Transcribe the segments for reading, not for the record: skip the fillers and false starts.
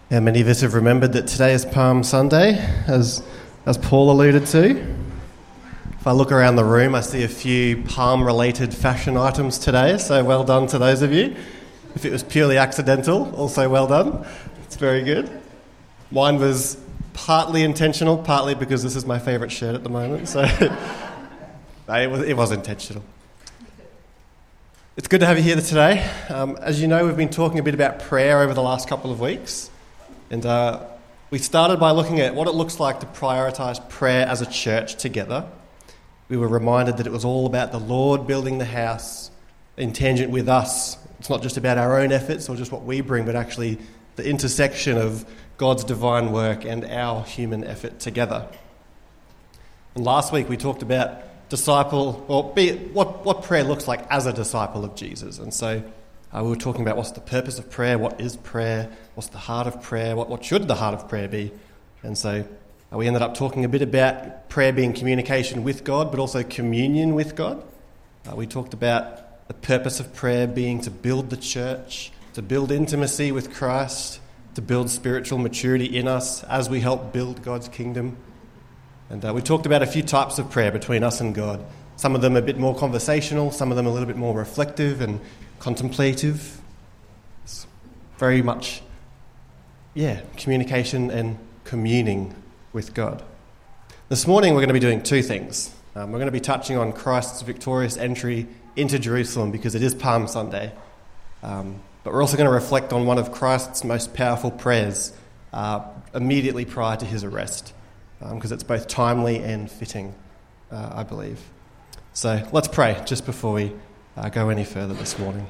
And many of us have remembered that today is Palm Sunday, as Paul alluded to. If I look around the room, I see a few palm-related fashion items today, so well done to those of you. If it was purely accidental, also well done. It's very good. Mine was partly intentional, partly because this is my favourite shirt at the moment, so it was intentional. It's good to have you here today. As you know, we've been talking a bit about prayer over the last couple of weeks. And we started by looking at what it looks like to prioritise prayer as a church together. We were reminded that it was all about the Lord building the house in tangent with us. It's not just about our own efforts or just what we bring, but actually the intersection of God's divine work and our human effort together. And last week we talked about what prayer looks like as a disciple of Jesus. And so we were talking about what's the purpose of prayer, what is prayer, what's the heart of prayer, what should the heart of prayer be. And so we ended up talking a bit about prayer being communication with God, but also communion with God. We talked about the purpose of prayer being to build the church, to build intimacy with Christ, to build spiritual maturity in us as we help build God's kingdom. And we talked about a few types of prayer between us and God. Some of them a bit more conversational, some of them a little bit more reflective and contemplative. It's very much, communication and communing with God. This morning we're going to be doing two things. We're going to be touching on Christ's victorious entry into Jerusalem because it is Palm Sunday. But we're also going to reflect on one of Christ's most powerful prayers immediately prior to his arrest, because it's both timely and fitting, I believe. So let's pray just before we go any further this morning.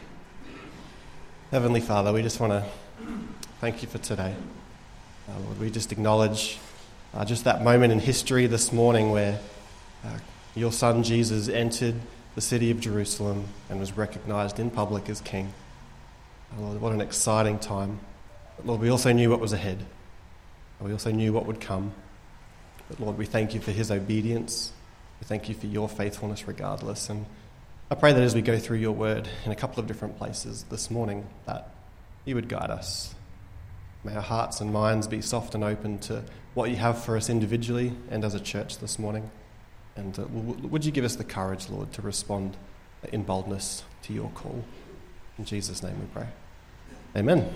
Heavenly Father, we just want to thank you for today. Lord, we just acknowledge just that moment in history this morning where your son Jesus entered the city of Jerusalem and was recognised in public as king. Lord, what an exciting time. But Lord, we also knew what was ahead. We also knew what would come. But Lord, we thank you for his obedience. We thank you for your faithfulness regardless. And I pray that as we go through your word in a couple of different places this morning, that you would guide us. May our hearts and minds be soft and open to what you have for us individually and as a church this morning. And would you give us the courage, Lord, to respond in boldness to your call. In Jesus' name we pray. Amen.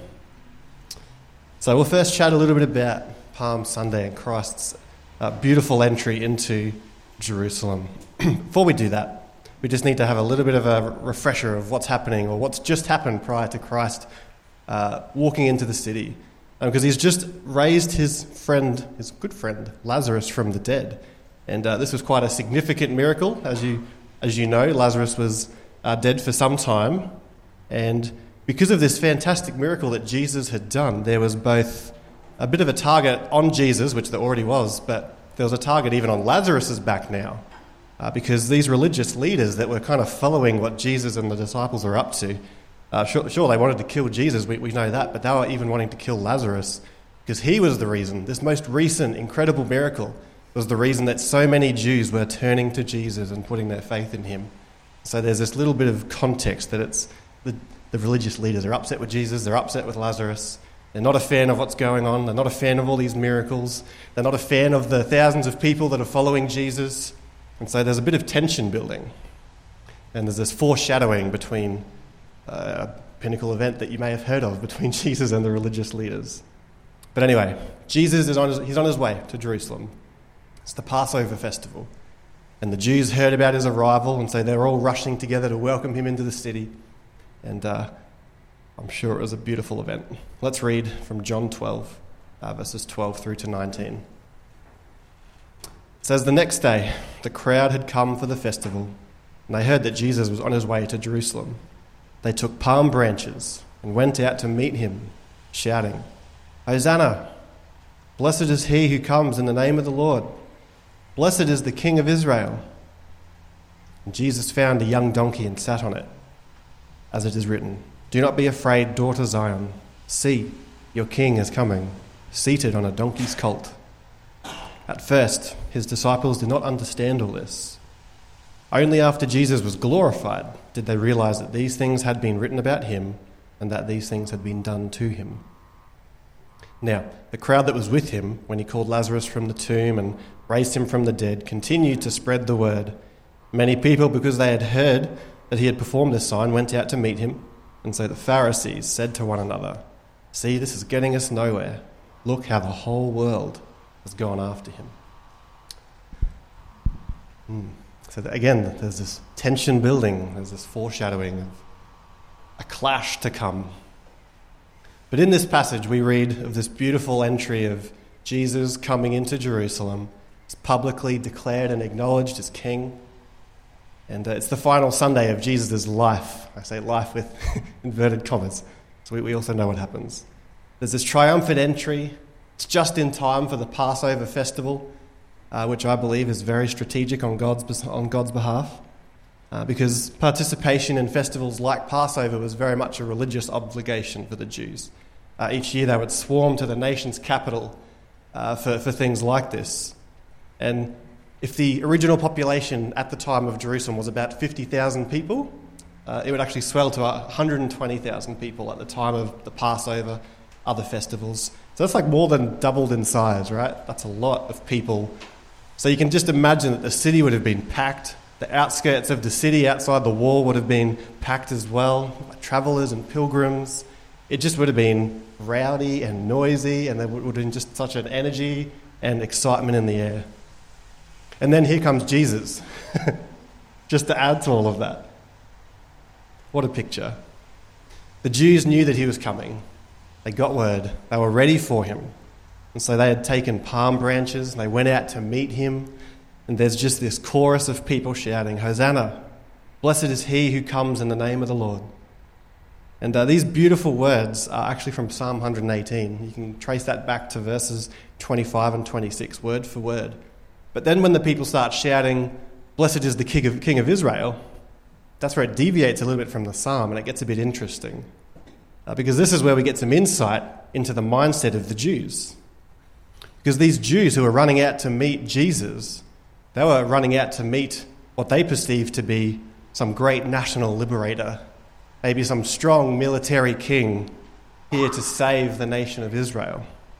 So we'll first chat a little bit about Palm Sunday and Christ's beautiful entry into Jerusalem. Before we do that, we just need to have a little bit of a refresher of what's happening or what's just happened prior to Christ walking into the city. Because he's just raised his good friend, Lazarus, from the dead. And this was quite a significant miracle. As you know, Lazarus was dead for some time. And because of this fantastic miracle that Jesus had done, there was both a bit of a target on Jesus, which there already was, but there was a target even on Lazarus' back now. Because these religious leaders that were kind of following what Jesus and the disciples are up to, sure, they wanted to kill Jesus, we know that, but they were even wanting to kill Lazarus because he was the reason. This most recent incredible miracle was the reason that so many Jews were turning to Jesus and putting their faith in him. So there's this little bit of context that it's the religious leaders are upset with Jesus, they're upset with Lazarus. They're not a fan of what's going on. They're not a fan of all these miracles. They're not a fan of the thousands of people that are following Jesus. And so there's a bit of tension building. And there's this foreshadowing between a pinnacle event that you may have heard of between Jesus and the religious leaders. But anyway, Jesus is he's on his way to Jerusalem. It's the Passover festival. And the Jews heard about his arrival, and so they're all rushing together to welcome him into the city. And I'm sure it was a beautiful event. Let's read from John 12, verses 12 through to 19. It says, "The next day, the crowd had come for the festival, and they heard that Jesus was on his way to Jerusalem. They took palm branches and went out to meet him, shouting, 'Hosanna! Blessed is he who comes in the name of the Lord. Blessed is the King of Israel.' And Jesus found a young donkey and sat on it, as it is written, 'Do not be afraid, daughter Zion. See, your king is coming, seated on a donkey's colt.' At first, his disciples did not understand all this. Only after Jesus was glorified did they realize that these things had been written about him and that these things had been done to him. Now, the crowd that was with him when he called Lazarus from the tomb and raised him from the dead continued to spread the word. Many people, because they had heard that he had performed this sign, went out to meet him. And so the Pharisees said to one another, "See, this is getting us nowhere. Look how the whole world has gone after him." So again, there's this tension building. There's this foreshadowing of a clash to come. But in this passage, we read of this beautiful entry of Jesus coming into Jerusalem. He's publicly declared and acknowledged as king. And it's the final Sunday of Jesus' life. I say life with inverted commas, so we also know what happens. There's this triumphant entry. It's just in time for the Passover festival, which I believe is very strategic on God's behalf, because participation in festivals like Passover was very much a religious obligation for the Jews. Each year they would swarm to the nation's capital for things like this. And if the original population at the time of Jerusalem was about 50,000 people, it would actually swell to 120,000 people at the time of the Passover, other festivals. So that's like more than doubled in size, right? That's a lot of people. So you can just imagine that the city would have been packed. The outskirts of the city outside the wall would have been packed as well, by travellers and pilgrims. It just would have been rowdy and noisy, and there would have been just such an energy and excitement in the air. And then here comes Jesus, just to add to all of that. What a picture. The Jews knew that he was coming. They got word. They were ready for him. And so they had taken palm branches, and they went out to meet him. And there's just this chorus of people shouting, "Hosanna! Blessed is he who comes in the name of the Lord." And these beautiful words are actually from Psalm 118. You can trace that back to verses 25 and 26, word for word. But then when the people start shouting, "Blessed is the King of Israel," that's where it deviates a little bit from the psalm, and it gets a bit interesting. Because this is where we get some insight into the mindset of the Jews. Because these Jews who were running out to meet Jesus, they were running out to meet what they perceived to be some great national liberator, maybe some strong military king here to save the nation of Israel.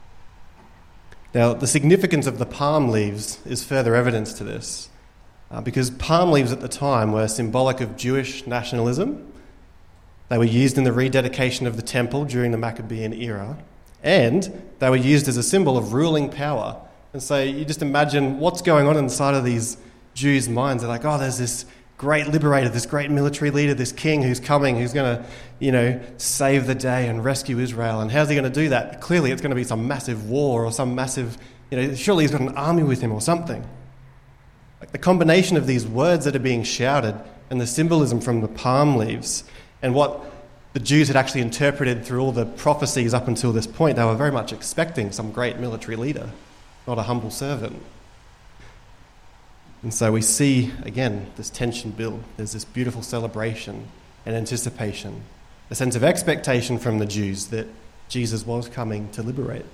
Now, the significance of the palm leaves is further evidence to this, because palm leaves at the time were symbolic of Jewish nationalism. They were used in the rededication of the temple during the Maccabean era, and they were used as a symbol of ruling power. And so you just imagine what's going on inside of these Jews' minds. They're like, oh, there's this great liberator, this great military leader, this king who's coming, who's going to, save the day and rescue Israel. And how's he going to do that? Clearly it's going to be some massive war or some massive, surely he's got an army with him or something. Like the combination of these words that are being shouted and the symbolism from the palm leaves and what the Jews had actually interpreted through all the prophecies up until this point, they were very much expecting some great military leader, not a humble servant. And so we see, again, this tension build. There's this beautiful celebration and anticipation, a sense of expectation from the Jews that Jesus was coming to liberate.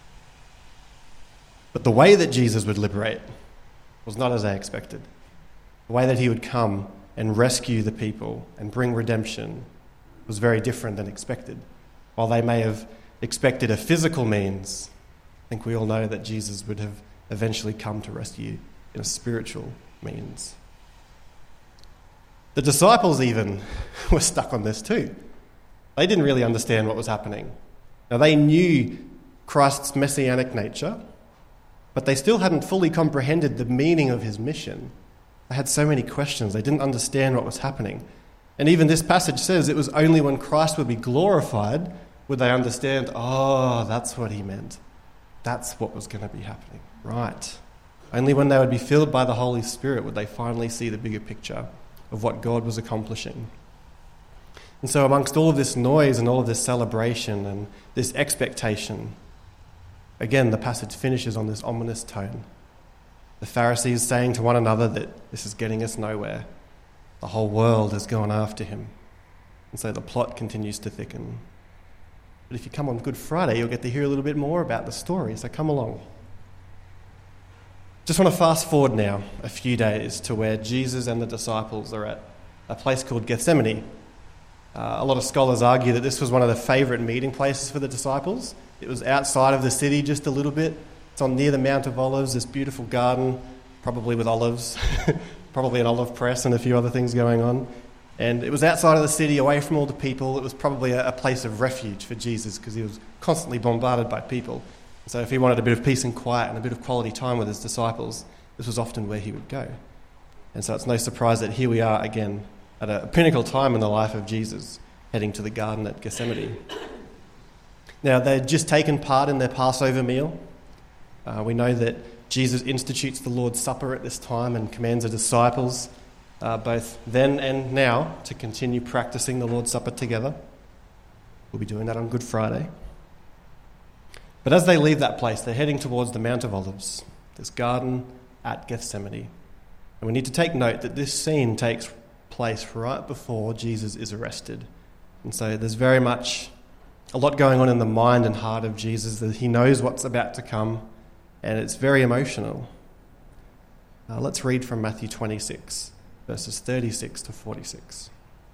But the way that Jesus would liberate was not as they expected. The way that he would come and rescue the people and bring redemption was very different than expected. While they may have expected a physical means, I think we all know that Jesus would have eventually come to rescue in a spiritual means. The disciples even were stuck on this too. They didn't really understand what was happening. Now they knew Christ's messianic nature, but they still hadn't fully comprehended the meaning of his mission. They had so many questions. They didn't understand what was happening. And even this passage says it was only when Christ would be glorified would they understand, oh, that's what he meant. That's what was going to be happening. Right. Only when they would be filled by the Holy Spirit would they finally see the bigger picture of what God was accomplishing. And so amongst all of this noise and all of this celebration and this expectation, again, the passage finishes on this ominous tone. The Pharisees saying to one another that this is getting us nowhere. The whole world has gone after him. And so the plot continues to thicken. But if you come on Good Friday, you'll get to hear a little bit more about the story, so come along. Just want to fast forward now a few days to where Jesus and the disciples are at a place called Gethsemane. A lot of scholars argue that this was one of the favourite meeting places for the disciples. It was outside of the city just a little bit. It's on near the Mount of Olives, this beautiful garden, probably with olives, probably an olive press and a few other things going on. And it was outside of the city, away from all the people. It was probably a place of refuge for Jesus because he was constantly bombarded by people. So if he wanted a bit of peace and quiet and a bit of quality time with his disciples, this was often where he would go. And so it's no surprise that here we are again at a pinnacle time in the life of Jesus, heading to the garden at Gethsemane. Now, they'd just taken part in their Passover meal. We know that Jesus institutes the Lord's Supper at this time and commands the disciples, both then and now, to continue practicing the Lord's Supper together. We'll be doing that on Good Friday. But as they leave that place, they're heading towards the Mount of Olives, this garden at Gethsemane. And we need to take note that this scene takes place right before Jesus is arrested. And so there's very much a lot going on in the mind and heart of Jesus, that he knows what's about to come, and it's very emotional. Let's read from Matthew 26, verses 36 to 46.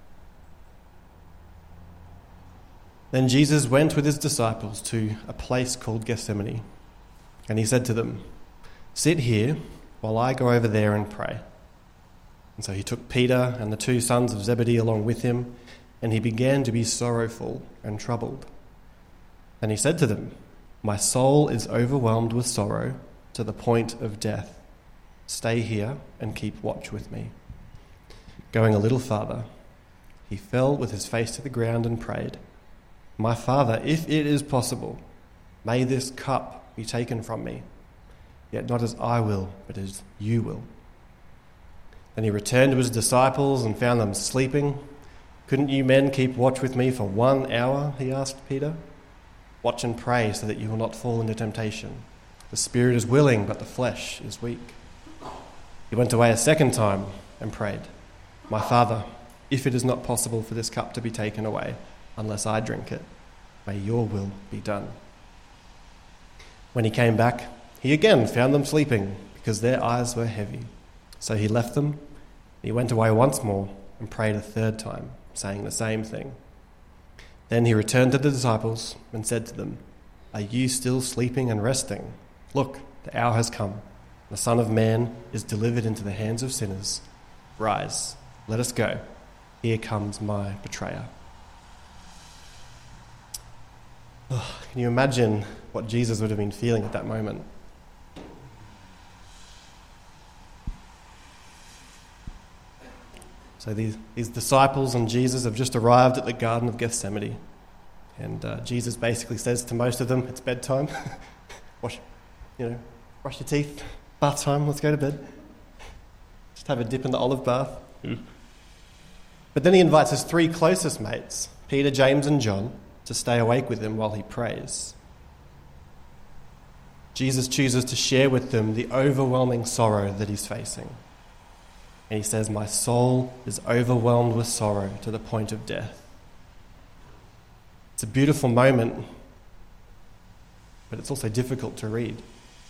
Then Jesus went with his disciples to a place called Gethsemane, and he said to them, "Sit here while I go over there and pray." And so he took Peter and the two sons of Zebedee along with him, and he began to be sorrowful and troubled. And he said to them, "My soul is overwhelmed with sorrow to the point of death. Stay here and keep watch with me." Going a little farther, he fell with his face to the ground and prayed, "My Father, if it is possible, may this cup be taken from me, yet not as I will, but as you will." Then he returned to his disciples and found them sleeping. "Couldn't you men keep watch with me for 1 hour?" he asked Peter. "Watch and pray so that you will not fall into temptation. The spirit is willing, but the flesh is weak." He went away a second time and prayed, "My Father, if it is not possible for this cup to be taken away, unless I drink it, may your will be done." When he came back, he again found them sleeping because their eyes were heavy. So he left them, and he went away once more and prayed a third time, saying the same thing. Then he returned to the disciples and said to them, "Are you still sleeping and resting? Look, the hour has come. The Son of Man is delivered into the hands of sinners. Rise, let us go. Here comes my betrayer." Can you imagine what Jesus would have been feeling at that moment? So these disciples and Jesus have just arrived at the Garden of Gethsemane. And Jesus basically says to most of them, "It's bedtime. Brush your teeth. Bath time. Let's go to bed. Just have a dip in the olive bath." But then he invites his three closest mates, Peter, James and John, to stay awake with him while he prays. Jesus chooses to share with them the overwhelming sorrow that he's facing. And he says, "My soul is overwhelmed with sorrow to the point of death." It's a beautiful moment, but it's also difficult to read.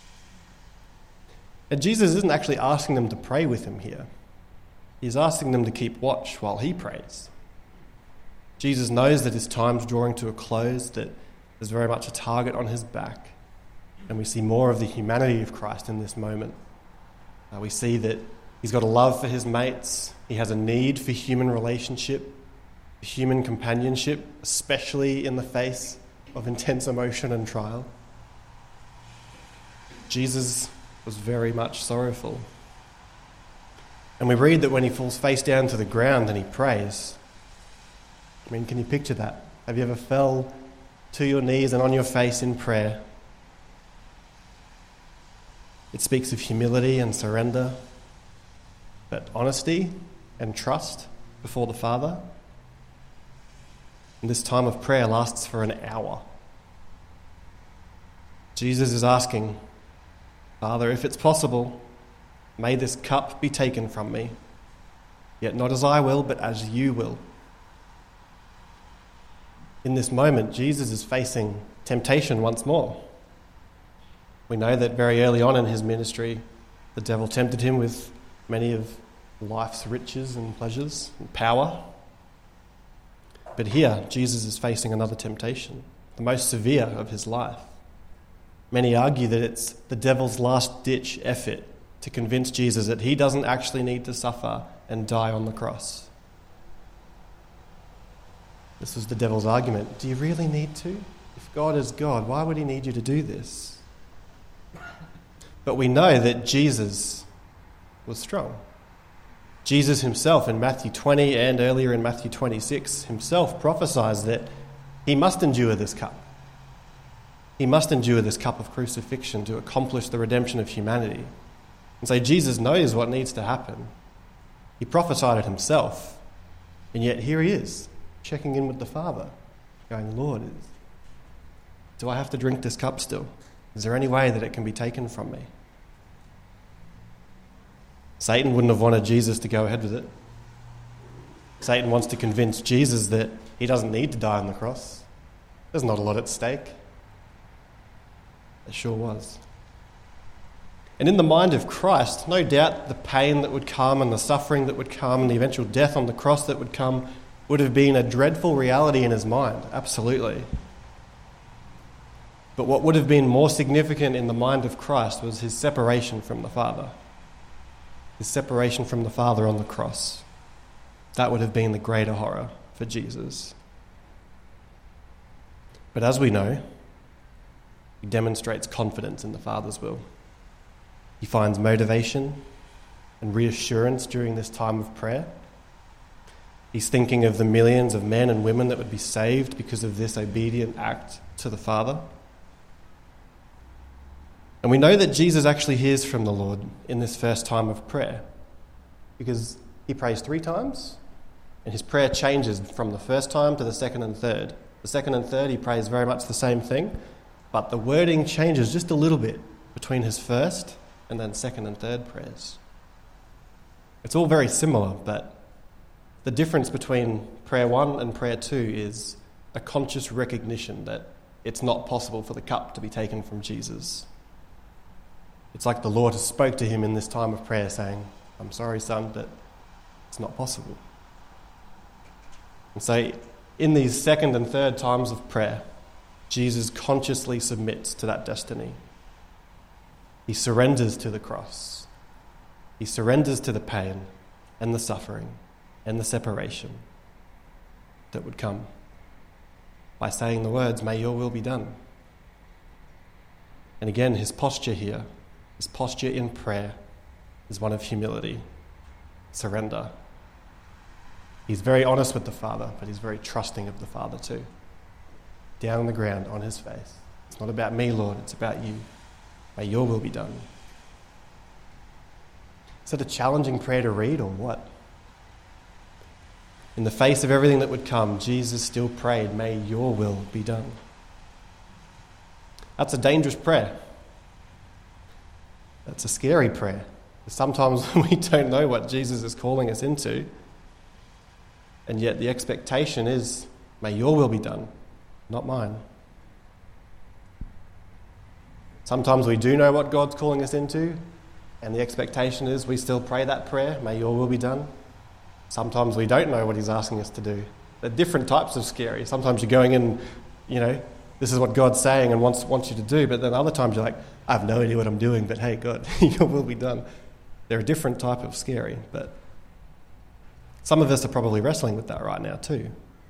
And Jesus isn't actually asking them to pray with him here. He's asking them to keep watch while he prays. Jesus knows that his time's drawing to a close, that there's very much a target on his back, and we see more of the humanity of Christ in this moment. We see that he's got a love for his mates. He has a need for human relationship, human companionship, especially in the face of intense emotion and trial. Jesus was very much sorrowful. And we read that when he falls face down to the ground and he prays, can you picture that? Have you ever fell to your knees and on your face in prayer? It speaks of humility and surrender, but honesty and trust before the Father. And this time of prayer lasts for an hour. Jesus is asking, "Father, if it's possible, may this cup be taken from me, yet not as I will, but as you will." In this moment, Jesus is facing temptation once more. We know that very early on in his ministry, the devil tempted him with many of life's riches and pleasures and power. But here, Jesus is facing another temptation. the most severe of his life. Many argue that it's the devil's last-ditch effort to convince Jesus that he doesn't actually need to suffer and die on the cross. This was the devil's argument. Do you really need to? If God is God, why would he need you to do this? But we know that Jesus was strong. Jesus himself in Matthew 20 and earlier in Matthew 26 himself prophesies that he must endure this cup. He must endure this cup of crucifixion to accomplish the redemption of humanity. And so Jesus knows what needs to happen. He prophesied it himself. And yet here he is, checking in with the Father, going, Lord, do I have to drink this cup still? Is there any way that it can be taken from me? Satan wouldn't have wanted Jesus to go ahead with it. Satan wants to convince Jesus that he doesn't need to die on the cross. There's not a lot at stake. There sure was. And in the mind of Christ, no doubt the pain that would come and the suffering that would come and the eventual death on the cross that would come would have been a dreadful reality in his mind, absolutely. But what would have been more significant in the mind of Christ was his separation from the Father. His separation from the Father on the cross. That would have been the greater horror for Jesus. But as we know, he demonstrates confidence in the Father's will. He finds motivation and reassurance during this time of prayer. He's thinking of the millions of men and women that would be saved because of this obedient act to the Father. And we know that Jesus actually hears from the Lord in this first time of prayer because he prays 3 times and his prayer changes from the first time to the second and third. The second and third he prays very much the same thing, but the wording changes just a little bit between his first and then second and third prayers. It's all very similar, but the difference between prayer 1 and prayer 2 is a conscious recognition that it's not possible for the cup to be taken from Jesus. It's like the Lord has spoke to him in this time of prayer saying, I'm sorry, son, but it's not possible. And so in these second and third times of prayer, Jesus consciously submits to that destiny. He surrenders to the cross. He surrenders to the pain and the suffering and the separation that would come by saying the words, may your will be done. And again, his posture here, his posture in prayer is one of humility, surrender. He's very honest with the Father, but he's very trusting of the Father too. Down on the ground, on his face. It's not about me, Lord, it's about you. May your will be done. Is it a challenging prayer to read or what? In the face of everything that would come, Jesus still prayed, may your will be done. That's a dangerous prayer. That's a scary prayer. Sometimes we don't know what Jesus is calling us into, and yet the expectation is, may your will be done, not mine. Sometimes we do know what God's calling us into, and the expectation is we still pray that prayer, may your will be done. Sometimes we don't know what he's asking us to do. There are different types of scary. Sometimes you're going in, this is what God's saying and wants you to do, but then other times you're like, I have no idea what I'm doing, but hey, God, your will be done. They're a different type of scary, but some of us are probably wrestling with that right now too.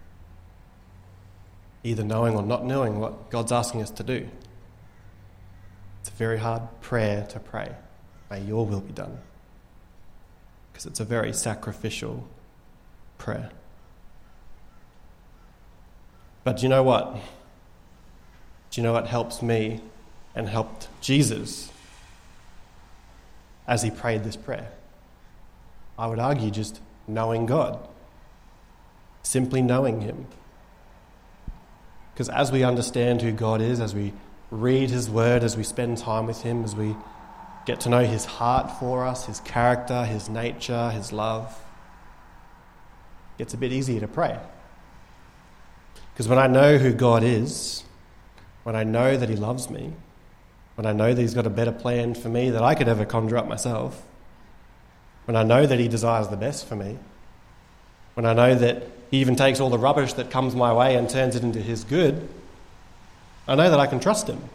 Either knowing or not knowing what God's asking us to do. It's a very hard prayer to pray. May your will be done. Because it's a very sacrificial prayer. But do you know what? Do you know what helps me and helped Jesus as he prayed this prayer? I would argue just knowing God. Simply knowing him. Because as we understand who God is, as we read his word, as we spend time with him, as we get to know his heart for us, his character, his nature, his love, it gets a bit easier to pray. Because when I know who God is, when I know that he loves me, when I know that he's got a better plan for me than I could ever conjure up myself, when I know that he desires the best for me, when I know that he even takes all the rubbish that comes my way and turns it into his good, I know that I can trust him.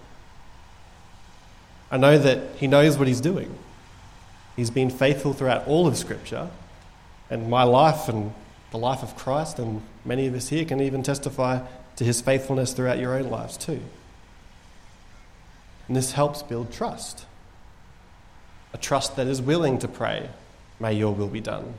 I know that he knows what he's doing. He's been faithful throughout all of Scripture, and my life and the life of Christ, and many of us here can even testify to his faithfulness throughout your own lives too. And this helps build trust. A trust that is willing to pray, may your will be done.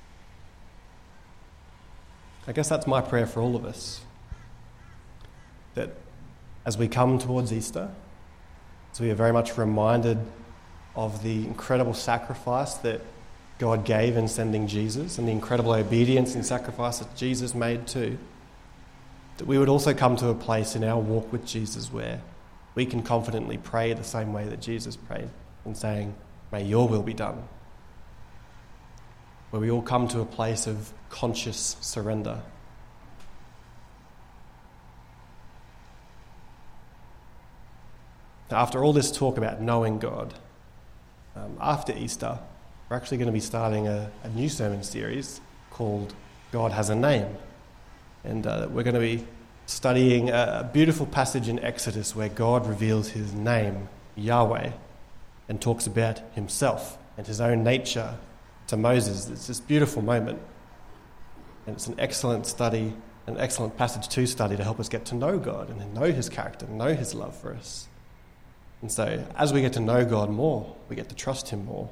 I guess that's my prayer for all of us. That as we come towards Easter, as we are very much reminded of the incredible sacrifice that God gave in sending Jesus and the incredible obedience and sacrifice that Jesus made too, that we would also come to a place in our walk with Jesus where we can confidently pray the same way that Jesus prayed and saying, may your will be done. Where we all come to a place of conscious surrender. Now, after all this talk about knowing God, after Easter, we're actually going to be starting a new sermon series called God Has a Name. And we're going to be studying a beautiful passage in Exodus where God reveals his name, Yahweh, and talks about himself and his own nature to Moses. It's this beautiful moment. And it's an excellent study, an excellent passage to study to help us get to know God and know his character, know his love for us. And so as we get to know God more, we get to trust him more.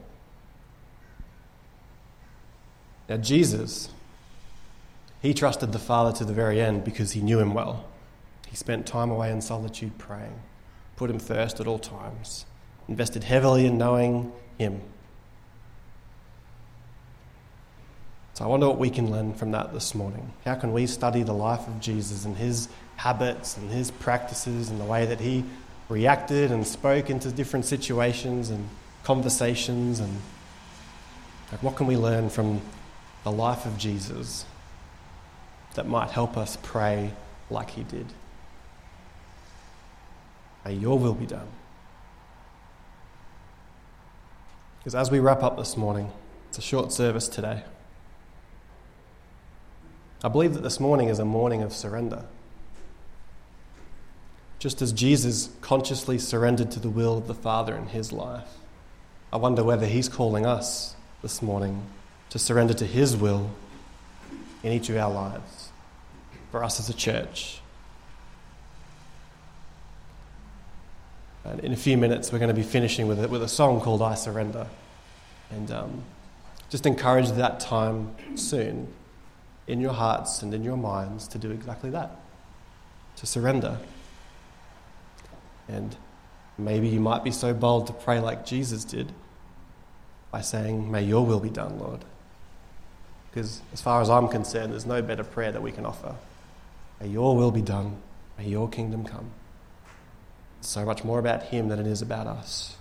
Now Jesus, he trusted the Father to the very end because he knew him well. He spent time away in solitude praying, put him first at all times, invested heavily in knowing him. So I wonder what we can learn from that this morning. How can we study the life of Jesus and his habits and his practices and the way that he reacted and spoke into different situations and conversations, and what can we learn from the life of Jesus that might help us pray like he did? May your will be done. Because as we wrap up this morning, it's a short service today. I believe that this morning is a morning of surrender. Just as Jesus consciously surrendered to the will of the Father in his life, I wonder whether he's calling us this morning to surrender to his will in each of our lives, for us as a church. And in a few minutes, we're going to be finishing with a song called I Surrender. And just encourage that time soon in your hearts and in your minds to do exactly that, to surrender. And maybe you might be so bold to pray like Jesus did by saying, may your will be done, Lord. Because as far as I'm concerned, there's no better prayer that we can offer. May your will be done. May your kingdom come. It's so much more about him than it is about us.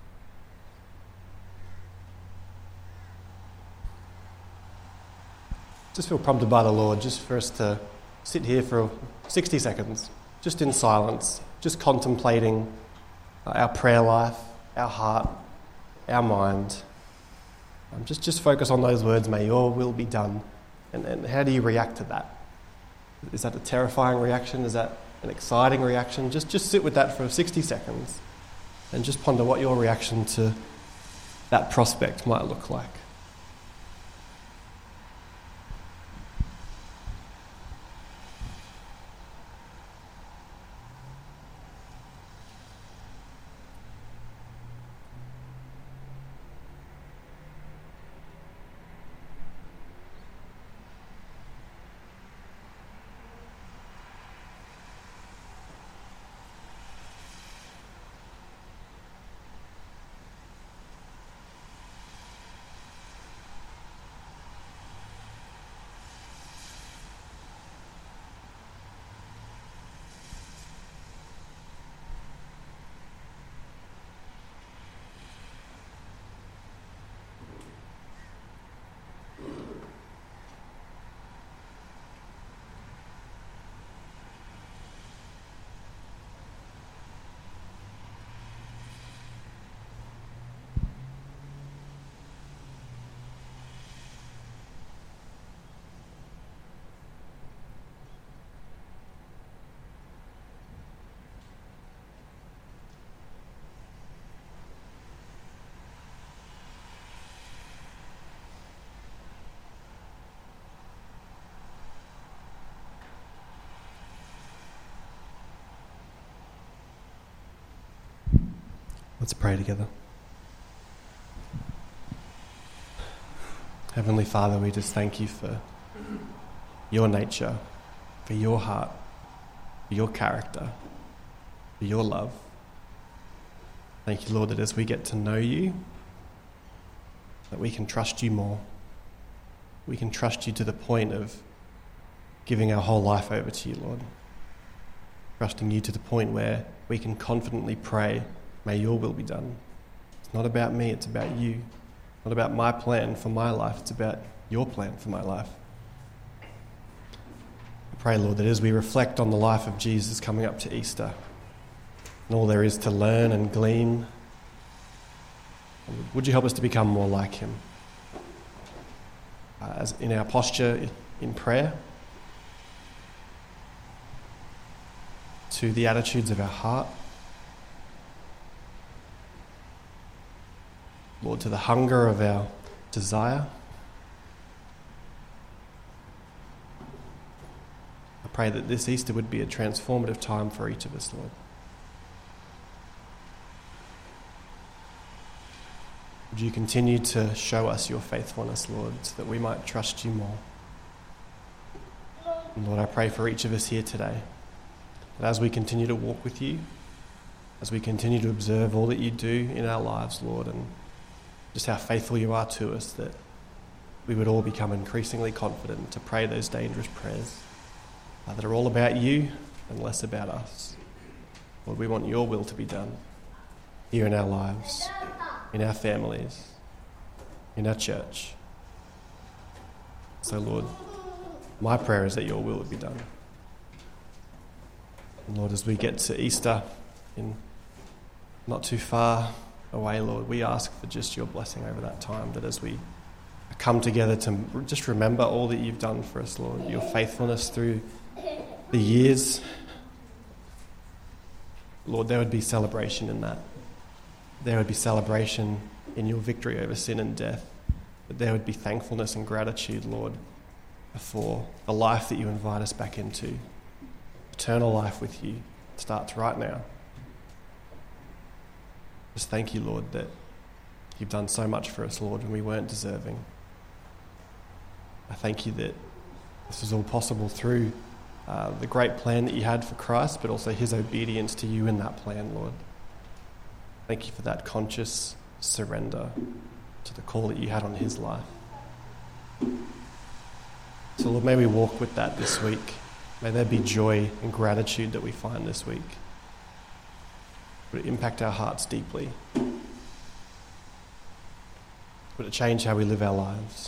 Just feel prompted by the Lord just for us to sit here for 60 seconds, just in silence, just contemplating our prayer life, our heart, our mind. Just focus on those words, may your will be done. And how do you react to that? Is that a terrifying reaction? Is that an exciting reaction? Just sit with that for 60 seconds and just ponder what your reaction to that prospect might look like. Let's pray together. Heavenly Father, we just thank you for your nature, for your heart, for your character, for your love. Thank you, Lord, that as we get to know you, that we can trust you more. We can trust you to the point of giving our whole life over to you, Lord. Trusting you to the point where we can confidently pray, may your will be done. It's not about me, it's about you. Not about my plan for my life, it's about your plan for my life. I pray, Lord, that as we reflect on the life of Jesus coming up to Easter, and all there is to learn and glean, would you help us to become more like him? As in our posture in prayer, to the attitudes of our heart, Lord, to the hunger of our desire. I pray that this Easter would be a transformative time for each of us, Lord. Would you continue to show us your faithfulness, Lord, so that we might trust you more. And Lord, I pray for each of us here today, that as we continue to walk with you, as we continue to observe all that you do in our lives, Lord, and just how faithful you are to us, that we would all become increasingly confident to pray those dangerous prayers that are all about you and less about us. Lord, we want your will to be done here in our lives, in our families, in our church. So, Lord, my prayer is that your will would be done. And Lord, as we get to Easter in not too far away, Lord, we ask for just your blessing over that time, that as we come together to just remember all that you've done for us, Lord, your faithfulness through the years, Lord, there would be celebration in that. There would be celebration in your victory over sin and death, but there would be thankfulness and gratitude, Lord, for the life that you invite us back into. Eternal life with you starts right now. Just thank you, Lord, that you've done so much for us, Lord, when we weren't deserving. I thank you that this is all possible through the great plan that you had for Christ, but also his obedience to you in that plan, Lord. Thank you for that conscious surrender to the call that you had on his life. So, Lord, may we walk with that this week. May there be joy and gratitude that we find this week. Would it impact our hearts deeply? Would it change how we live our lives?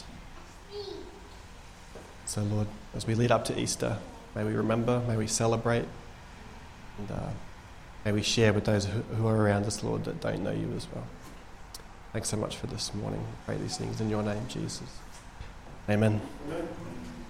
So, Lord, as we lead up to Easter, may we remember, may we celebrate, and may we share with those who are around us, Lord, that don't know you as well. Thanks so much for this morning. I pray these things in your name, Jesus. Amen.